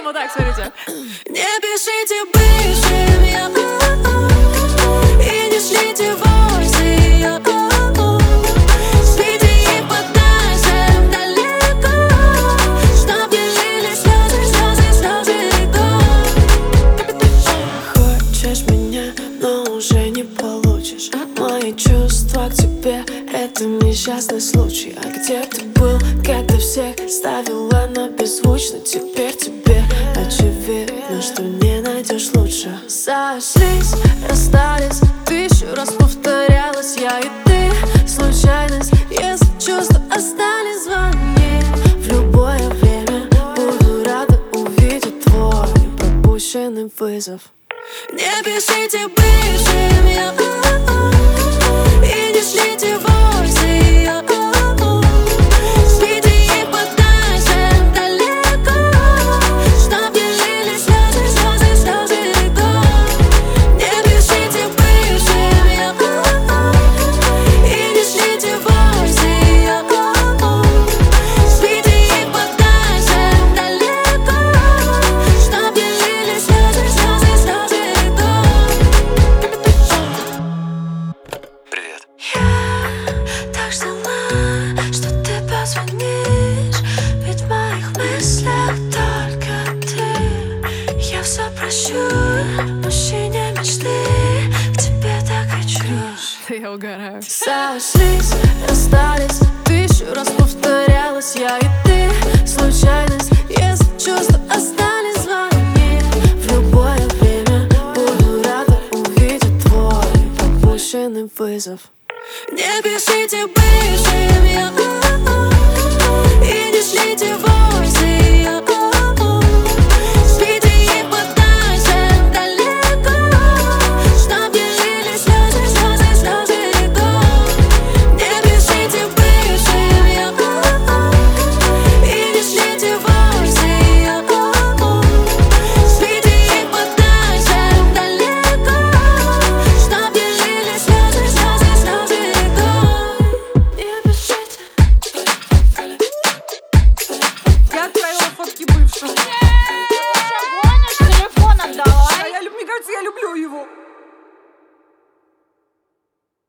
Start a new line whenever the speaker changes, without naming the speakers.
Вот так, смотрите.
Не пишите бывшим я, и не шлите войсы я. Спите и подальше далеко, чтоб не лили слезы, слезы, слезы рекой. Хочешь меня, но уже не получишь. Мои чувства к тебе — это несчастный случай. А где ты был, когда всех ставила на беззвучно? Теперь тебе очевидно, что не найдешь лучше. Сошлись, расстались, 1000 раз повторялась я и ты. Случайность, если чувства остались, звони в любое время. Буду рада увидеть твой пропущенный вызов. Не пишите бывшим я, и не шлите войсы я. Спите и подальше далеко, чтоб не лили слезы, слезы, слезы рекой. Не пишите бывшим я, и не шлите войсы я. Спите и подальше далеко, чтоб не лили слезы, слезы, слезы рекой.
Привет.
Я так ждала, что ты позвонишь, ведь в моих мыслях только ты. Я все прощу, мужчине мечты, к тебе так хочу.
Я угораю.
Сошлись, расстались, 1000 раз повторялась я и ты. Случайность, если чувства остались, звони в любое время. Буду рада увидеть твой пропущенный вызов. Не пишите бывшим я, и не шлите